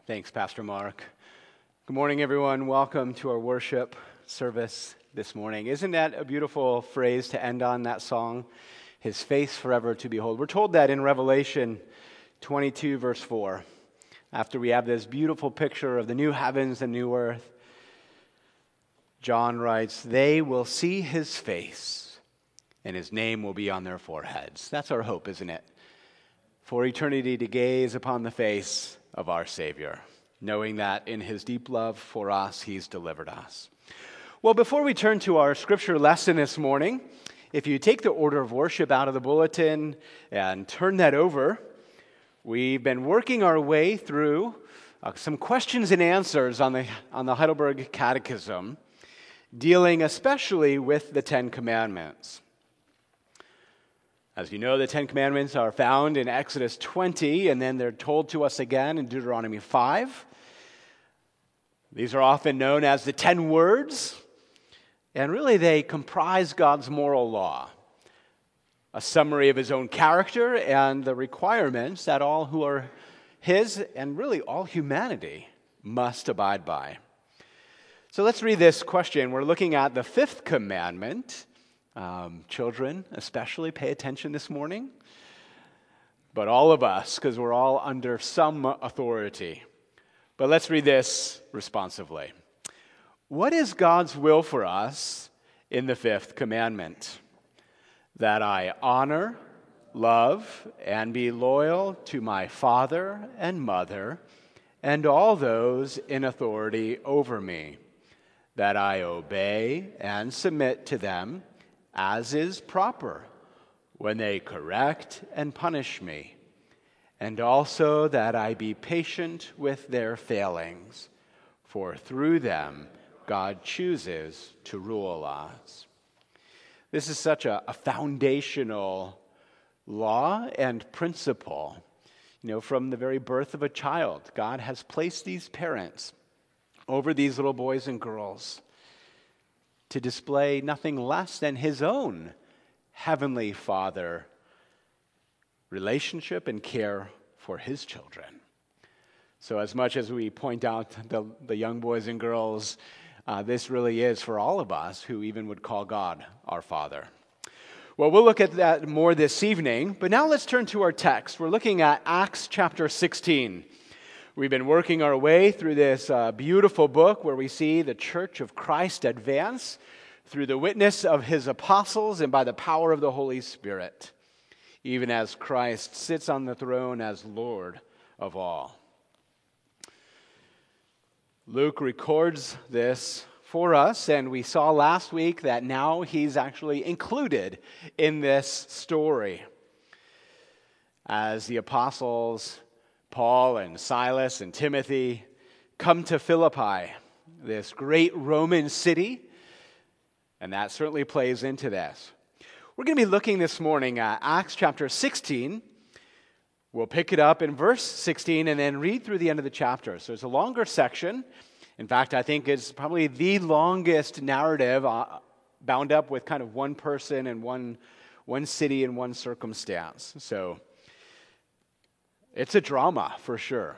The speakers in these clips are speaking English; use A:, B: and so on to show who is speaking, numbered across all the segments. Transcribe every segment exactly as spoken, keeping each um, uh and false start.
A: Thanks, Pastor Mark. Good morning, everyone. Welcome to our worship service this morning. Isn't that a beautiful phrase to end on, that song? His face forever to behold. We're told that in Revelation twenty-two, verse four. After we have this beautiful picture of the new heavens and new earth, John writes, "They will see his face, and his name will be on their foreheads." That's our hope, isn't it? For eternity to gaze upon the face of our Savior, knowing that in his deep love for us, he's delivered us. Well, before we turn to our scripture lesson this morning, if you take the order of worship out of the bulletin and turn that over, we've been working our way through uh, some questions and answers on the, on the Heidelberg Catechism, dealing especially with the Ten Commandments. As you know, the Ten Commandments are found in Exodus twenty, and then they're told to us again in Deuteronomy five. These are often known as the Ten Words, and really they comprise God's moral law, a summary of his own character and the requirements that all who are his, and really all humanity, must abide by. So let's read this question. We're looking at the fifth commandment. Um, children, especially, pay attention this morning. But all of us, because we're all under some authority. But let's read this responsively. What is God's will for us in the fifth commandment? That I honor, love, and be loyal to my father and mother and all those in authority over me. That I obey and submit to them as is proper, when they correct and punish me, and also that I be patient with their failings, for through them God chooses to rule us. This is such a, a foundational law and principle. You know, from the very birth of a child, God has placed these parents over these little boys and girls to display nothing less than his own heavenly Father relationship and care for his children. So as much as we point out the, the young boys and girls, uh, this really is for all of us who even would call God our Father. Well, we'll look at that more this evening, but now let's turn to our text. We're looking at Acts chapter sixteen. We've been working our way through this uh, beautiful book where we see the Church of Christ advance through the witness of his apostles and by the power of the Holy Spirit, even as Christ sits on the throne as Lord of all. Luke records this for us, and we saw last week that now he's actually included in this story as the apostles Paul and Silas and Timothy come to Philippi, this great Roman city, and that certainly plays into this. We're going to be looking this morning at Acts chapter sixteen. We'll pick it up in verse sixteen and then read through the end of the chapter. So it's a longer section. In fact, I think it's probably the longest narrative uh, bound up with kind of one person and one, one city and one circumstance. So it's a drama, for sure.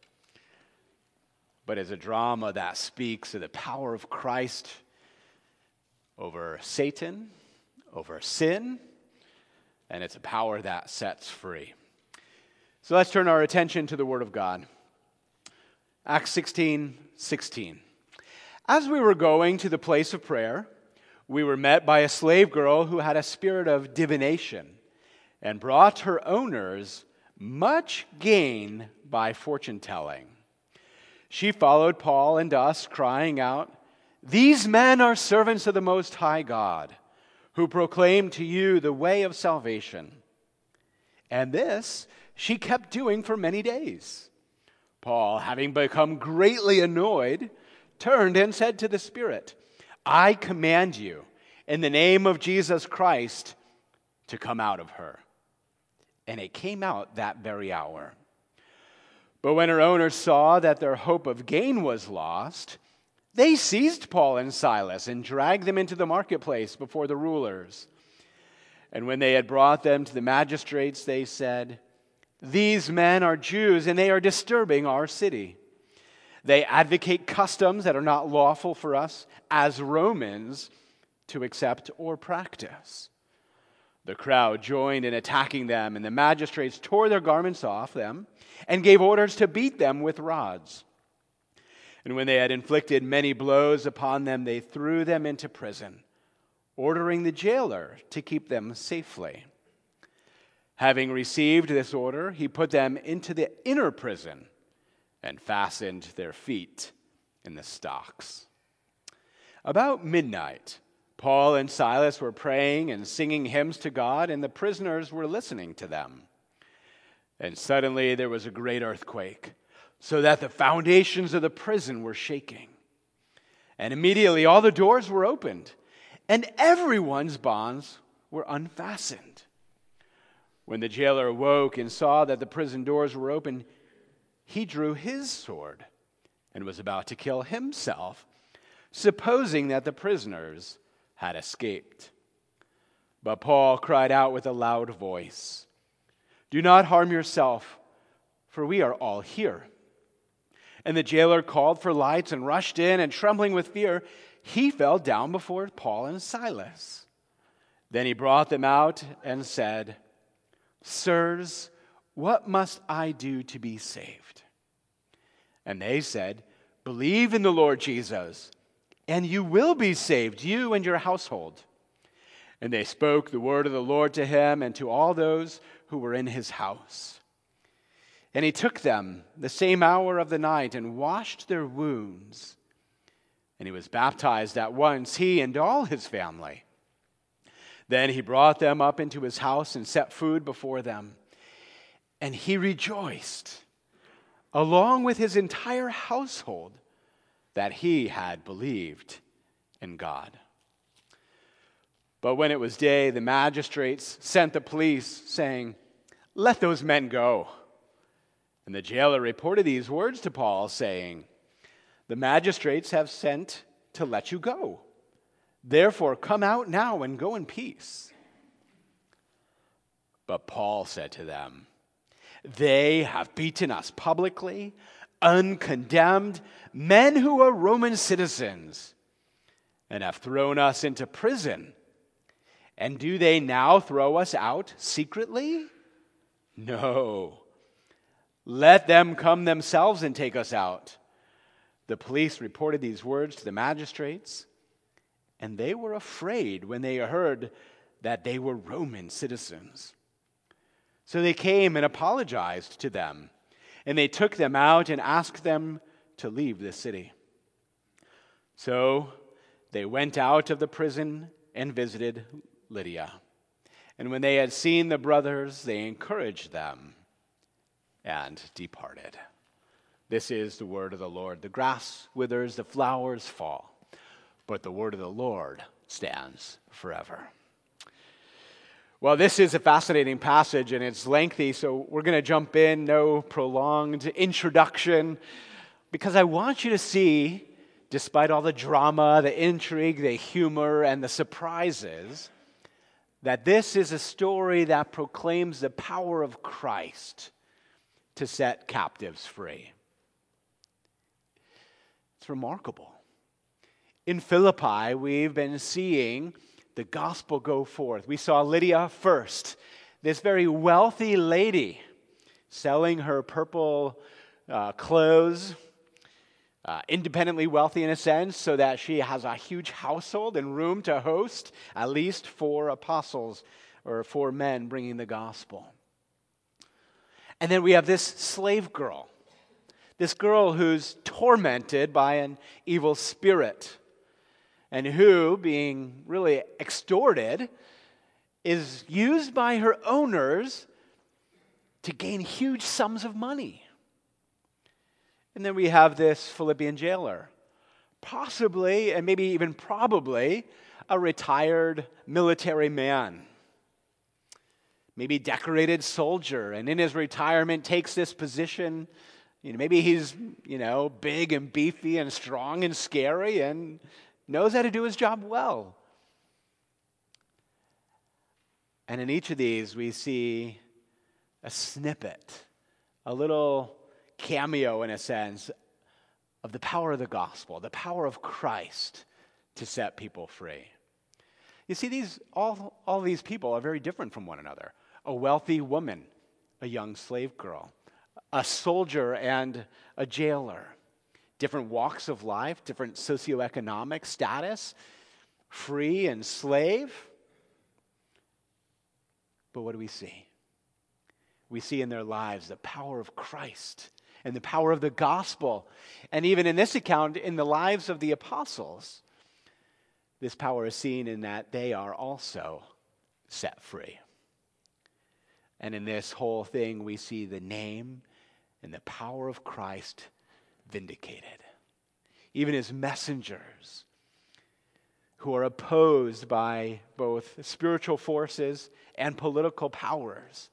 A: But it's a drama that speaks of the power of Christ over Satan, over sin, and it's a power that sets free. So let's turn our attention to the Word of God. Acts sixteen sixteen. As we were going to the place of prayer, we were met by a slave girl who had a spirit of divination and brought her owners much gain by fortune-telling. She followed Paul and us, crying out, "These men are servants of the Most High God, who proclaim to you the way of salvation." And this she kept doing for many days. Paul, having become greatly annoyed, turned and said to the Spirit, "I command you, in the name of Jesus Christ, to come out of her." And it came out that very hour. But when her owners saw that their hope of gain was lost, they seized Paul and Silas and dragged them into the marketplace before the rulers. And when they had brought them to the magistrates, they said, "These men are Jews, and they are disturbing our city. They advocate customs that are not lawful for us as Romans to accept or practice. The crowd joined in attacking them, and the magistrates tore their garments off them and gave orders to beat them with rods. And when they had inflicted many blows upon them, they threw them into prison, ordering the jailer to keep them safely. Having received this order, he put them into the inner prison and fastened their feet in the stocks. About midnight, Paul and Silas were praying and singing hymns to God, and the prisoners were listening to them. And suddenly there was a great earthquake, so that the foundations of the prison were shaking. And immediately all the doors were opened, and everyone's bonds were unfastened. When the jailer awoke and saw that the prison doors were open, he drew his sword and was about to kill himself, supposing that the prisoners had escaped. But Paul cried out with a loud voice, "Do not harm yourself, for we are all here." And the jailer called for lights and rushed in, and trembling with fear, he fell down before Paul and Silas. Then he brought them out and said, "Sirs, what must I do to be saved?" And they said, "Believe in the Lord Jesus, and you will be saved, you and your household." And they spoke the word of the Lord to him and to all those who were in his house. And he took them the same hour of the night and washed their wounds. And he was baptized at once, he and all his family. Then he brought them up into his house and set food before them. And he rejoiced, along with his entire household, that he had believed in God. But when it was day, the magistrates sent the police, saying, "Let those men go." And the jailer reported these words to Paul, saying, "The magistrates have sent to let you go. Therefore, come out now and go in peace." But Paul said to them, "They have beaten us publicly, uncondemned, men who are Roman citizens, and have thrown us into prison. And do they now throw us out secretly? No. Let them come themselves and take us out." The police reported these words to the magistrates, and they were afraid when they heard that they were Roman citizens. So they came and apologized to them, and they took them out and asked them to leave the city. So they went out of the prison and visited Lydia. And when they had seen the brothers, they encouraged them and departed. This is the word of the Lord. The grass withers, the flowers fall, but the word of the Lord stands forever. Well, this is a fascinating passage, and it's lengthy, so we're going to jump in, no prolonged introduction, because I want you to see, despite all the drama, the intrigue, the humor, and the surprises, that this is a story that proclaims the power of Christ to set captives free. It's remarkable. In Philippi, we've been seeing the gospel go forth. We saw Lydia first, this very wealthy lady selling her purple uh, clothes, uh, independently wealthy in a sense, so that she has a huge household and room to host at least four apostles or four men bringing the gospel. And then we have this slave girl, this girl who's tormented by an evil spirit, and who, being really extorted, is used by her owners to gain huge sums of money. And then we have this Philippian jailer, possibly, and maybe even probably, a retired military man. Maybe decorated soldier, and in his retirement takes this position. You know, maybe he's, you know, big and beefy and strong and scary and knows how to do his job well. And in each of these, we see a snippet, a little cameo in a sense, of the power of the gospel, the power of Christ to set people free. You see, these all, all these people are very different from one another. A wealthy woman, a young slave girl, a soldier and a jailer. Different walks of life, different socioeconomic status, free and slave. But what do we see? We see in their lives the power of Christ and the power of the gospel. And even in this account, in the lives of the apostles, this power is seen in that they are also set free. And in this whole thing, we see the name and the power of Christ vindicated. Even his messengers, who are opposed by both spiritual forces and political powers,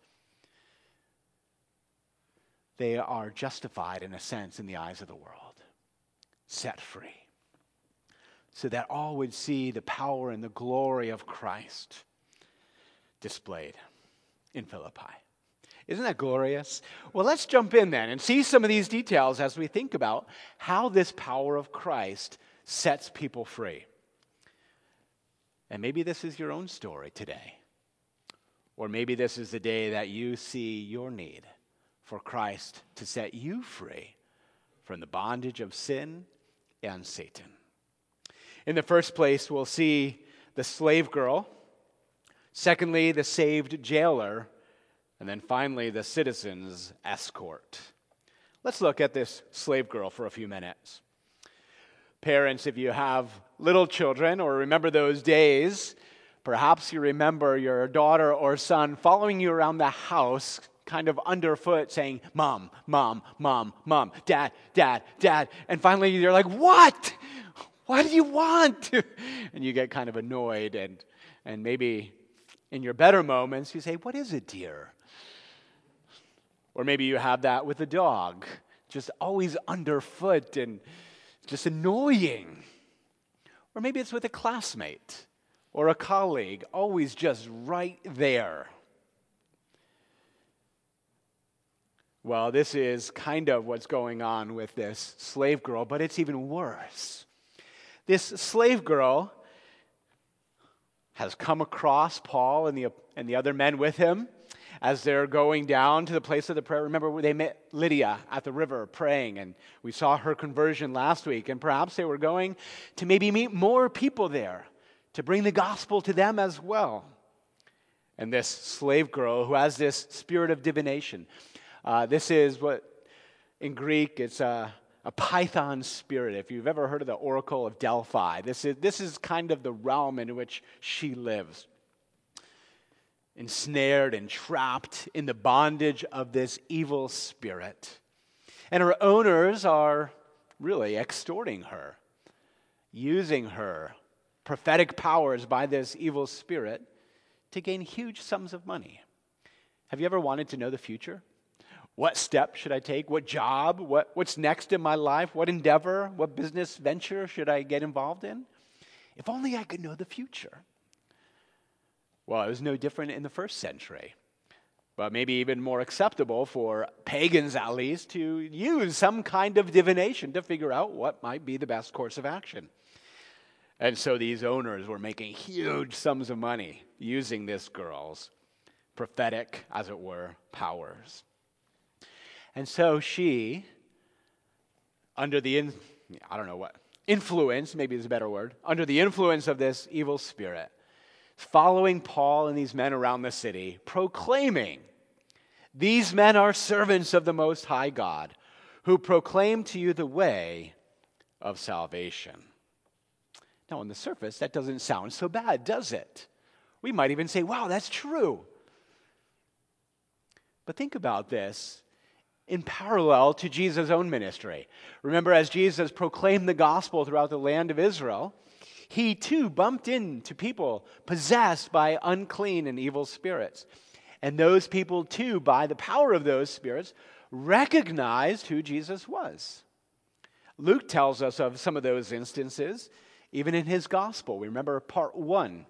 A: they are justified in a sense in the eyes of the world, set free, so that all would see the power and the glory of Christ displayed in Philippi. Isn't that glorious? Well, let's jump in then and see some of these details as we think about how this power of Christ sets people free. And maybe this is your own story today. Or maybe this is the day that you see your need for Christ to set you free from the bondage of sin and Satan. In the first place, we'll see the slave girl. Secondly, the saved jailer. And then finally, the citizen's escort. Let's look at this slave girl for a few minutes. Parents, if you have little children or remember those days, perhaps you remember your daughter or son following you around the house, kind of underfoot, saying, "Mom, Mom, Mom, Mom, Dad, Dad, Dad." And finally you're like, "What? What do you want?" And you get kind of annoyed, and, and maybe in your better moments you say, "What is it, dear?" Or maybe you have that with a dog, just always underfoot and just annoying. Or maybe it's with a classmate or a colleague, always just right there. Well, this is kind of what's going on with this slave girl, but it's even worse. This slave girl has come across Paul and the, and the other men with him as they're going down to the place of the prayer. Remember, they met Lydia at the river praying, and we saw her conversion last week. And perhaps they were going to maybe meet more people there to bring the gospel to them as well. And this slave girl who has this spirit of divination, uh, this is what in Greek it's a, a python spirit. If you've ever heard of the Oracle of Delphi, this is this is kind of the realm in which she lives. Ensnared and trapped in the bondage of this evil spirit. And her owners are really extorting her, using her prophetic powers by this evil spirit to gain huge sums of money. Have you ever wanted to know the future? What step should I take? What job? What, what's next in my life? What endeavor? What business venture should I get involved in? If only I could know the future. Well, it was no different in the first century, but maybe even more acceptable for pagans at least to use some kind of divination to figure out what might be the best course of action. And so these owners were making huge sums of money using this girl's prophetic, as it were, powers. And so she, under the, in, I don't know what, influence, maybe is a better word, under the influence of this evil spirit, following Paul and these men around the city, proclaiming, "These men are servants of the Most High God, who proclaim to you the way of salvation." Now, on the surface, that doesn't sound so bad, does it? We might even say, wow, that's true. But think about this in parallel to Jesus' own ministry. Remember, as Jesus proclaimed the gospel throughout the land of Israel, he too bumped into people possessed by unclean and evil spirits. And those people too, by the power of those spirits, recognized who Jesus was. Luke tells us of some of those instances, even in his gospel. We remember part one.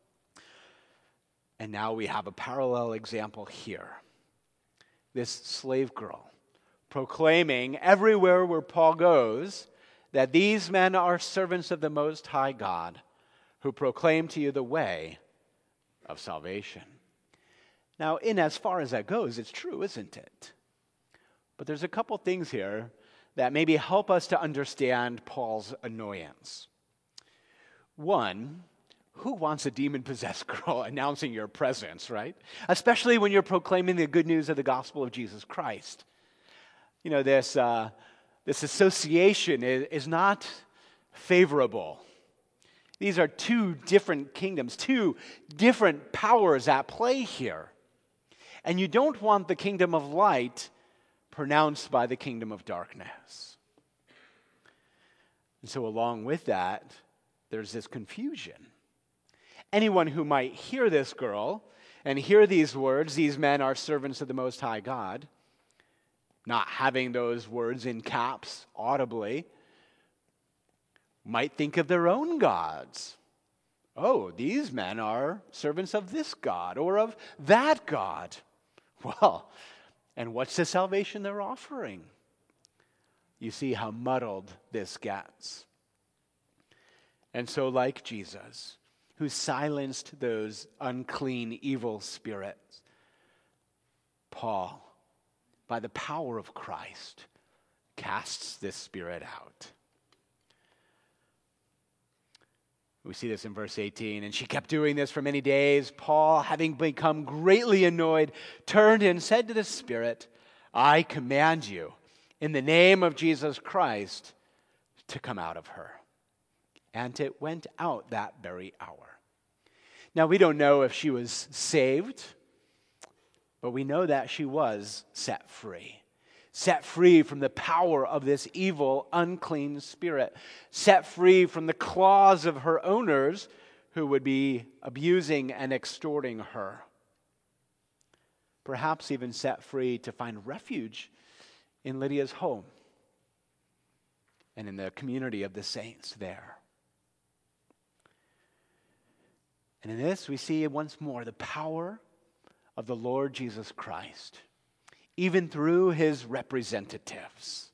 A: And now we have a parallel example here. This slave girl proclaiming everywhere where Paul goes that these men are servants of the Most High God, who proclaim to you the way of salvation. Now, in as far as that goes, it's true, isn't it? But there's a couple things here that maybe help us to understand Paul's annoyance. One, who wants a demon-possessed girl announcing your presence, right? Especially when you're proclaiming the good news of the gospel of Jesus Christ. You know, this, uh, this association is, is not favorable. These are two different kingdoms, two different powers at play here. And you don't want the kingdom of light pronounced by the kingdom of darkness. And so along with that, there's this confusion. Anyone who might hear this girl and hear these words, these men are servants of the Most High God, not having those words in caps audibly, might think of their own gods. Oh, these men are servants of this God or of that God. Well, and what's the salvation they're offering? You see how muddled this gets. And so, like Jesus, who silenced those unclean, evil spirits, Paul, by the power of Christ, casts this spirit out. We see this in verse eighteen. And she kept doing this for many days. Paul, having become greatly annoyed, turned and said to the spirit, I command you, in the name of Jesus Christ, to come out of her. And it went out that very hour. Now, we don't know if she was saved, but we know that she was set free. Set free from the power of this evil, unclean spirit. Set free from the claws of her owners who would be abusing and extorting her. Perhaps even set free to find refuge in Lydia's home and in the community of the saints there. And in this we see once more the power of the Lord Jesus Christ, even through his representatives.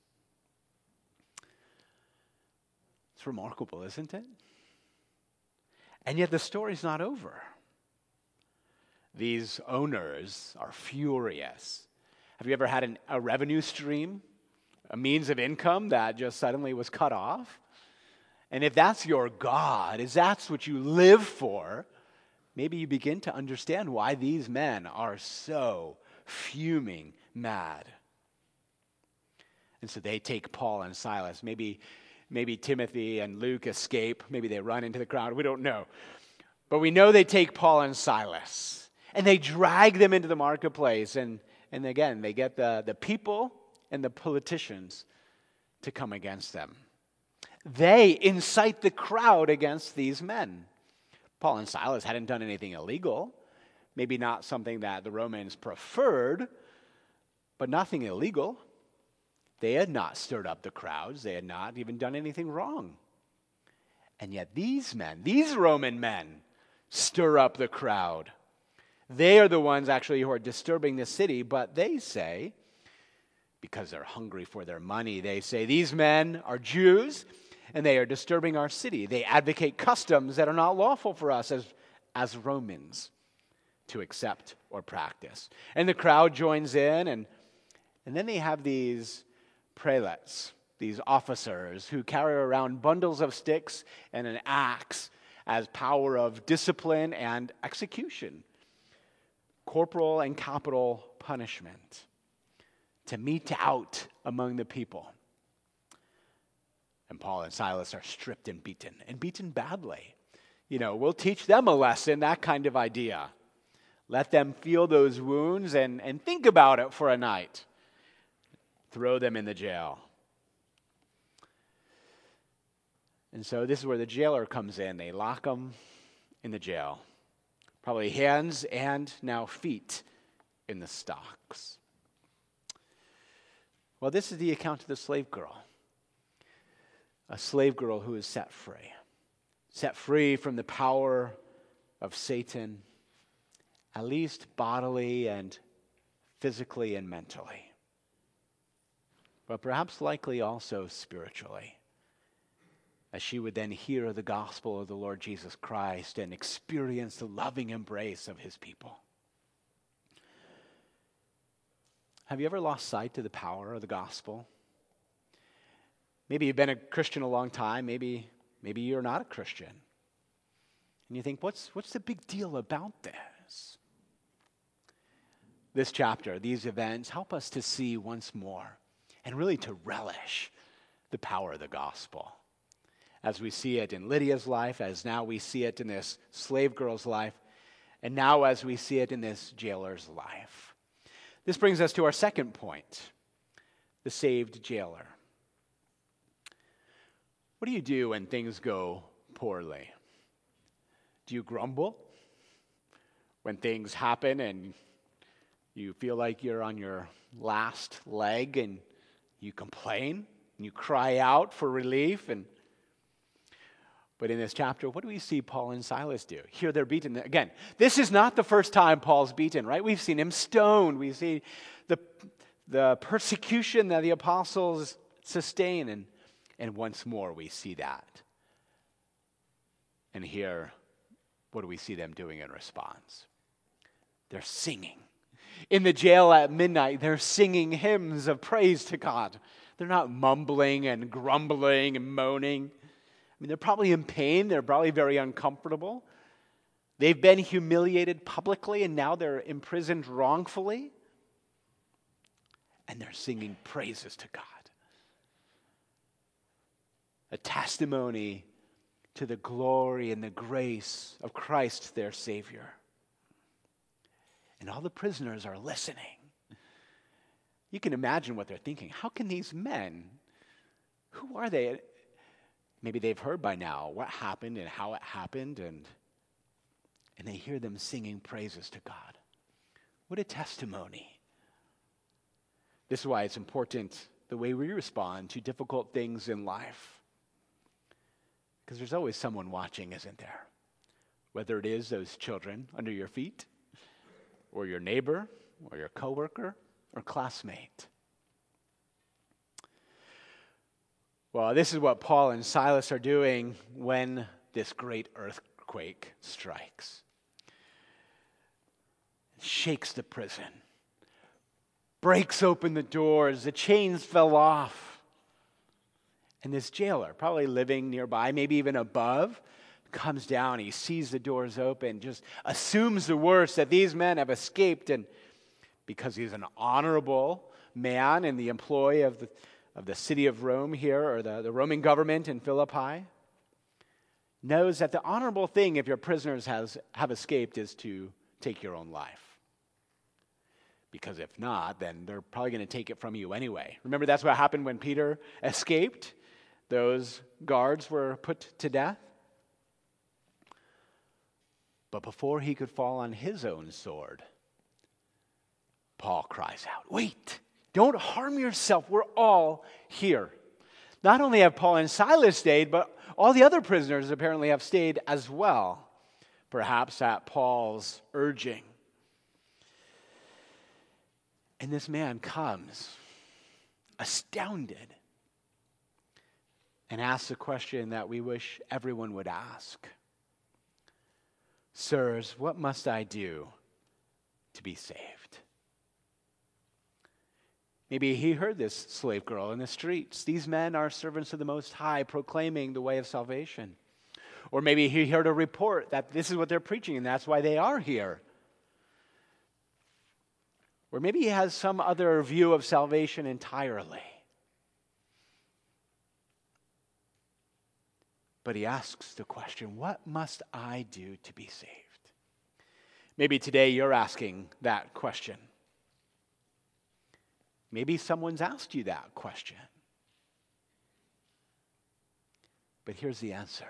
A: It's remarkable, isn't it? And yet the story's not over. These owners are furious. Have you ever had an, a revenue stream, a means of income that just suddenly was cut off? And if that's your God, if that's what you live for, maybe you begin to understand why these men are so fuming mad. And so they take Paul and Silas. Maybe, maybe Timothy and Luke escape. Maybe they run into the crowd. We don't know. But we know they take Paul and Silas. And they drag them into the marketplace. And, and again, they get the, the people and the politicians to come against them. They incite the crowd against these men. Paul and Silas hadn't done anything illegal. Maybe not something that the Romans preferred, but nothing illegal. They had not stirred up the crowds. They had not even done anything wrong. And yet these men, these Roman men, stir up the crowd. They are the ones actually who are disturbing the city, but they say, because they're hungry for their money, they say, these men are Jews, and they are disturbing our city. They advocate customs that are not lawful for us as, as Romans to accept or practice. And the crowd joins in, and, and then they have these prelates, these officers who carry around bundles of sticks and an axe as power of discipline and execution, corporal and capital punishment, to mete out among the people. And Paul and Silas are stripped and beaten, and beaten badly. You know, we'll teach them a lesson, that kind of idea. Let them feel those wounds and, and think about it for a night. Throw them in the jail. And so this is where the jailer comes in. They lock them in the jail. Probably hands and now feet in the stocks. Well, this is the account of the slave girl. A slave girl who is set free. Set free from the power of Satan, at least bodily and physically and mentally. But perhaps likely also spiritually. as she would then hear the gospel of the Lord Jesus Christ and experience the loving embrace of his people. Have you ever lost sight of the power of the gospel? Maybe you've been a Christian a long time. Maybe, maybe you're not a Christian. And you think, what's, what's the big deal about this? This chapter, these events, help us to see once more and really to relish the power of the gospel. As we see it in Lydia's life, as now we see it in this slave girl's life, and now as we see it in this jailer's life. This brings us to our second point, the saved jailer. What do you do when things go poorly? Do you grumble when things happen and you feel like you're on your last leg and you complain and you cry out for relief? And but in this chapter, what do we see Paul and Silas do? Here they're beaten. Again, this is not the first time Paul's beaten, right? We've seen him stoned. We see the, the persecution that the apostles sustain, and, and once more we see that. And here, what do we see them doing in response? They're singing. In the jail at midnight, they're singing hymns of praise to God. They're not mumbling and grumbling and moaning. I mean, they're probably in pain. They're probably very uncomfortable. They've been humiliated publicly, and now they're imprisoned wrongfully. And they're singing praises to God. A testimony to the glory and the grace of Christ, their Savior. And all the prisoners are listening. You can imagine what they're thinking. How can these men, who are they? Maybe they've heard by now what happened and how it happened, and, and they hear them singing praises to God. What a testimony. This is why it's important the way we respond to difficult things in life. Because there's always someone watching, isn't there? Whether it is those children under your feet, or your neighbor, or your coworker, or classmate. Well, this is what Paul and Silas are doing when this great earthquake strikes. It shakes the prison, breaks open the doors, the chains fell off. And this jailer, probably living nearby, maybe even above, comes down, he sees the doors open, just assumes the worst, that these men have escaped, and because he's an honorable man in the employ of the, of the city of Rome here, or the, the Roman government in Philippi, knows that the honorable thing if your prisoners has, have escaped is to take your own life. Because if not, then they're probably going to take it from you anyway. Remember, that's what happened when Peter escaped. Those guards were put to death. But before he could fall on his own sword, Paul cries out, "Wait, don't harm yourself. We're all here." Not only have Paul and Silas stayed, but all the other prisoners apparently have stayed as well, perhaps at Paul's urging. And this man comes, astounded, and asks a question that we wish everyone would ask. "Sirs, what must I do to be saved?" Maybe he heard this slave girl in the streets. These men are servants of the Most High, proclaiming the way of salvation. Or maybe he heard a report that this is what they're preaching, and that's why they are here. Or maybe he has some other view of salvation entirely. But he asks the question, what must I do to be saved? Maybe today you're asking that question. Maybe someone's asked you that question. But here's the answer.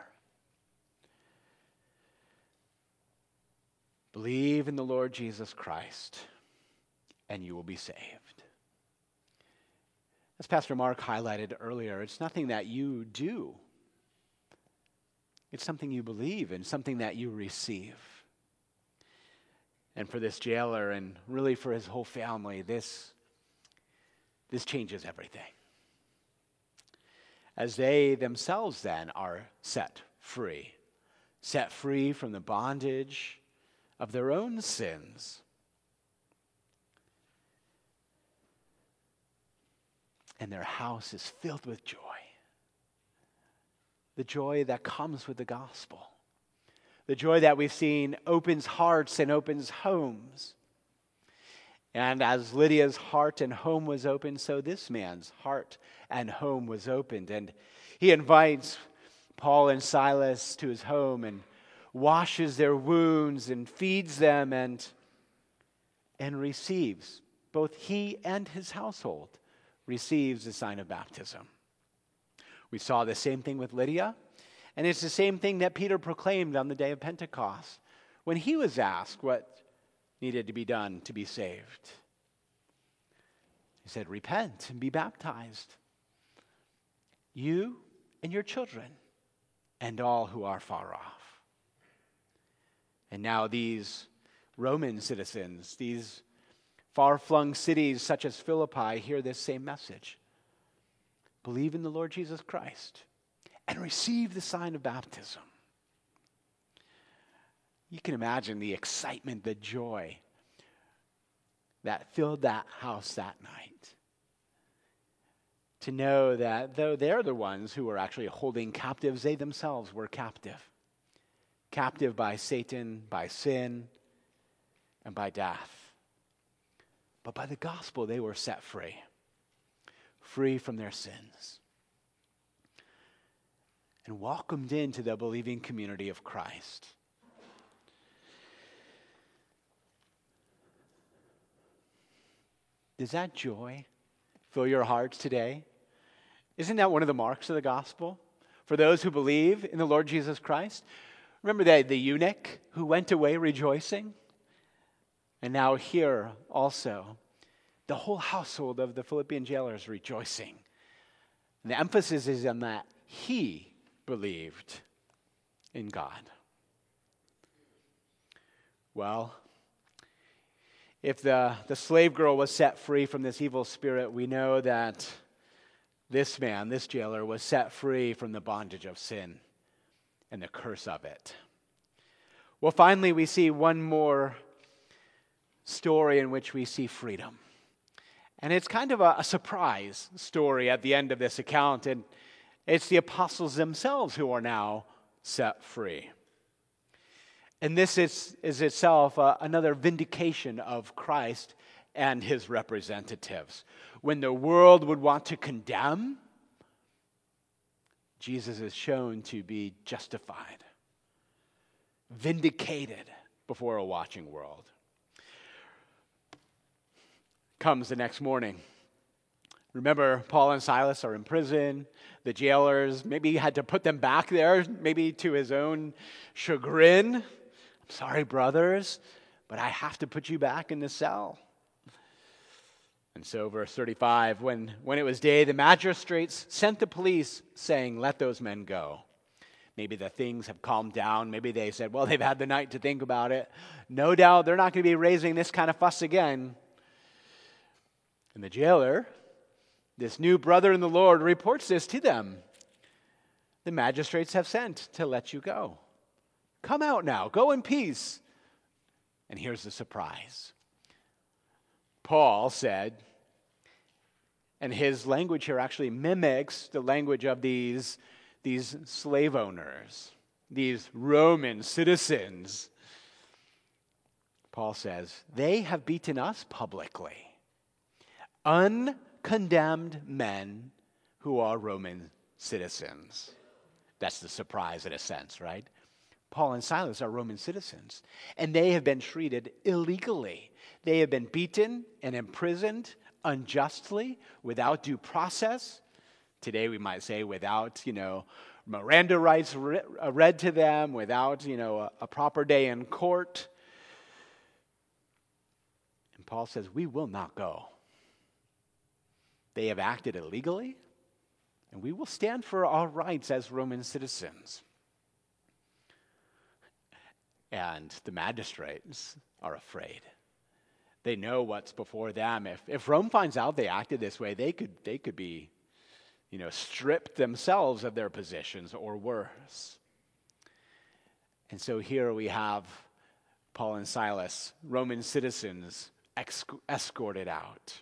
A: Believe in the Lord Jesus Christ, and you will be saved. As Pastor Mark highlighted earlier, it's nothing that you do. It's something you believe and something that you receive. And for this jailer, and really for his whole family, this, this changes everything. as they themselves then are set free, set free from the bondage of their own sins. And their house is filled with joy. The joy that comes with the gospel. The joy that we've seen opens hearts and opens homes. And as Lydia's heart and home was opened, so this man's heart and home was opened. And he invites Paul and Silas to his home and washes their wounds and feeds them and, and receives, both he and his household, receives the sign of baptism. We saw the same thing with Lydia, and it's the same thing that Peter proclaimed on the day of Pentecost when he was asked what needed to be done to be saved. He said, repent and be baptized, you and your children, and all who are far off. And now these Roman citizens, these far-flung cities such as Philippi, hear this same message. Believe in the Lord Jesus Christ and receive the sign of baptism. You can imagine the excitement, the joy that filled that house that night. To know that though they're the ones who were actually holding captives, they themselves were captive. Captive by Satan, by sin, and by death. But by the gospel, they were set free. Free from their sins. And welcomed into the believing community of Christ. Does that joy fill your hearts today? Isn't that one of the marks of the gospel? For those who believe in the Lord Jesus Christ? Remember the, the eunuch who went away rejoicing? And now here also, the whole household of the Philippian jailer is rejoicing. And the emphasis is on that he believed in God. Well, if the, the slave girl was set free from this evil spirit, we know that this man, this jailer, was set free from the bondage of sin and the curse of it. Well, finally, we see one more story in which we see freedom. And it's kind of a, a surprise story at the end of this account, and it's the apostles themselves who are now set free. And this is, is itself uh, another vindication of Christ and his representatives. When the world would want to condemn, Jesus is shown to be justified, vindicated before a watching world. Comes the next morning. Remember, Paul and Silas are in prison. The jailers maybe had to put them back there, maybe to his own chagrin. I'm sorry, brothers, but I have to put you back in the cell. And so, verse thirty-five, when, when it was day, the magistrates sent the police saying, let those men go. Maybe the things have calmed down. Maybe they said, well, they've had the night to think about it. No doubt they're not going to be raising this kind of fuss again. And the jailer, this new brother in the Lord, reports this to them. The magistrates have sent to let you go. Come out now. Go in peace. And here's the surprise. Paul said, and his language here actually mimics the language of these, these slave owners, these Roman citizens. Paul says, they have beaten us publicly. Uncondemned men who are Roman citizens. That's the surprise in a sense, right? Paul and Silas are Roman citizens, and they have been treated illegally. They have been beaten and imprisoned unjustly, without due process. Today we might say without, you know, Miranda rights re- read to them, without, you know, a, a proper day in court. And Paul says, we will not go. They have acted illegally, and we will stand for our rights as Roman citizens. And the magistrates are afraid. They know what's before them. If, if Rome finds out they acted this way, they could, they could be you know, stripped themselves of their positions or worse. And so here we have Paul and Silas, Roman citizens, ex- escorted out.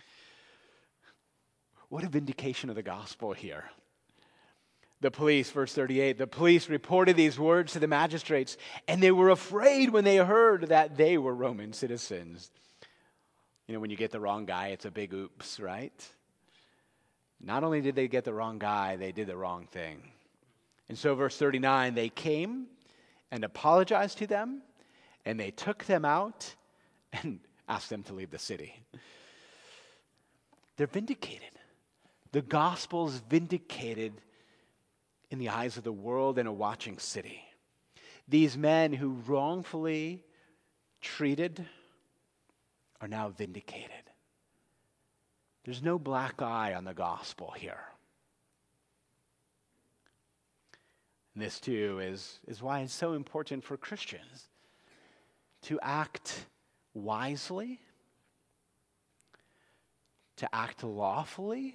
A: What a vindication of the gospel here. The police, verse thirty-eight, the police reported these words to the magistrates, and they were afraid when they heard that they were Roman citizens. You know, when you get the wrong guy, it's a big oops, right? Not only did they get the wrong guy, they did the wrong thing. And so verse thirty-nine, they came and apologized to them, and they took them out and asked them to leave the city. They're vindicated. The gospel's vindicated in the eyes of the world and a watching city. These men who wrongfully treated are now vindicated. There's no black eye on the gospel here. And this too is, is why it's so important for Christians to act wisely, to act lawfully,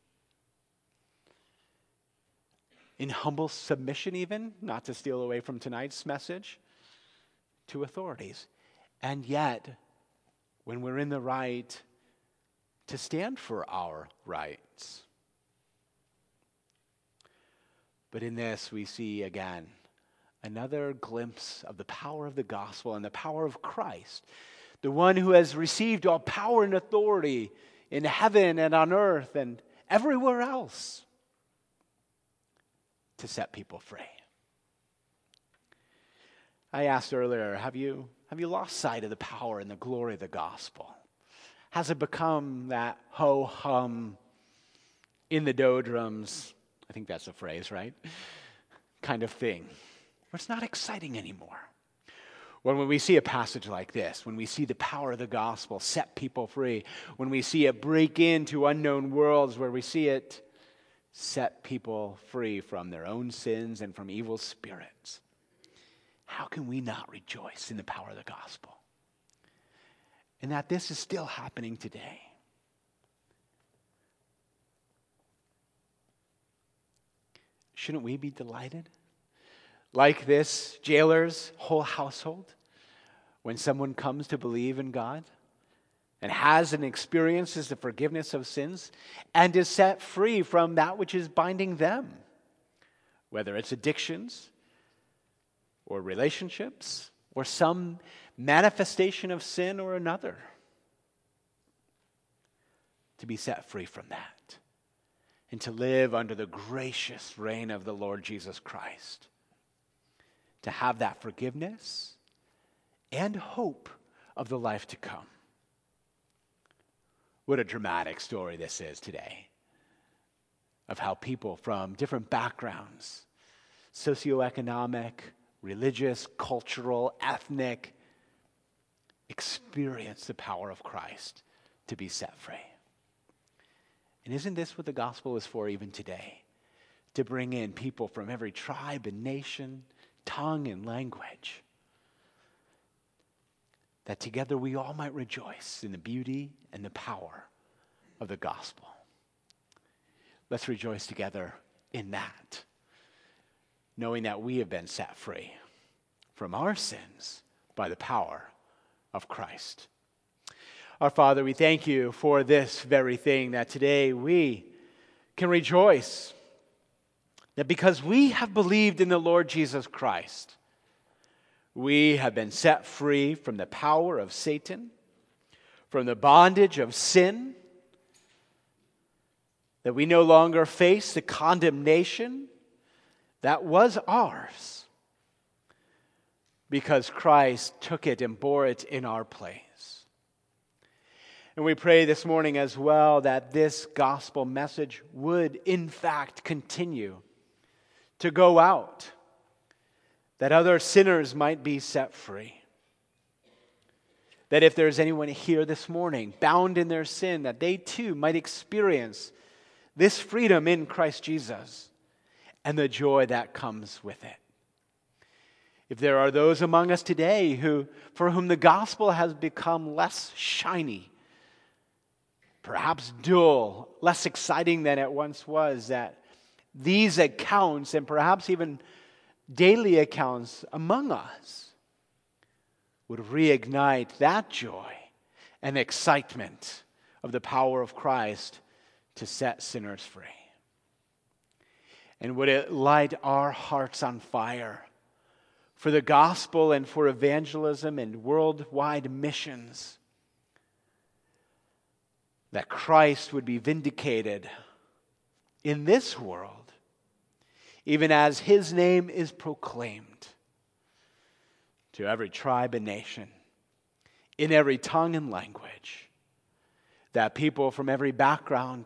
A: in humble submission even, not to steal away from tonight's message, to authorities. And yet, when we're in the right, to stand for our rights. But in this, we see again another glimpse of the power of the gospel and the power of Christ, the one who has received all power and authority in heaven and on earth and everywhere else, to set people free. I asked earlier, have you, have you lost sight of the power and the glory of the gospel? Has it become that ho-hum in the doldrums, I think that's a phrase, right? Kind of thing, where it's not exciting anymore? When, when we see a passage like this, when we see the power of the gospel set people free, when we see it break into unknown worlds, where we see it set people free from their own sins and from evil spirits, how can we not rejoice in the power of the gospel? And that this is still happening today. Shouldn't we be delighted? Like this jailer's whole household, when someone comes to believe in God and has and experiences the forgiveness of sins and is set free from that which is binding them, whether it's addictions or relationships or some manifestation of sin or another, to be set free from that and to live under the gracious reign of the Lord Jesus Christ, to have that forgiveness and hope of the life to come. What a dramatic story this is today of how people from different backgrounds, socioeconomic, religious, cultural, ethnic, experience the power of Christ to be set free. And isn't this what the gospel is for even today? To bring in people from every tribe and nation, tongue and language, that together we all might rejoice in the beauty and the power of the gospel. Let's rejoice together in that, knowing that we have been set free from our sins by the power of Christ. Our Father, we thank you for this very thing, that today we can rejoice that because we have believed in the Lord Jesus Christ, we have been set free from the power of Satan, from the bondage of sin, that we no longer face the condemnation that was ours because Christ took it and bore it in our place. And we pray this morning as well that this gospel message would in fact continue to go out, that other sinners might be set free. That if there's anyone here this morning bound in their sin, that they too might experience this freedom in Christ Jesus and the joy that comes with it. If there are those among us today who, for whom the gospel has become less shiny perhaps dull, less exciting than it once was, that these accounts and perhaps even daily accounts among us would reignite that joy and excitement of the power of Christ to set sinners free. And would it light our hearts on fire for the gospel and for evangelism and worldwide missions, that Christ would be vindicated in this world, even as his name is proclaimed to every tribe and nation, in every tongue and language, that people from every background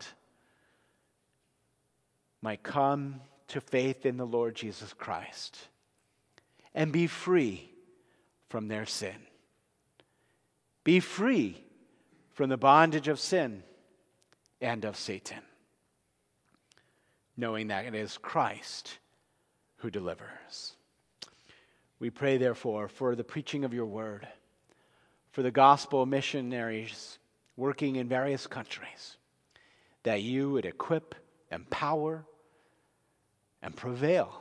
A: might come to faith in the Lord Jesus Christ and be free from their sin. Be free from the bondage of sin and of Satan, knowing that it is Christ who delivers. We pray, therefore, for the preaching of your word, for the gospel missionaries working in various countries, that you would equip, empower, and prevail,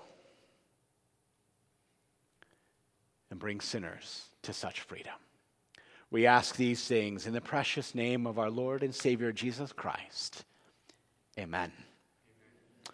A: and bring sinners to such freedom. We ask these things in the precious name of our Lord and Savior Jesus Christ. Amen.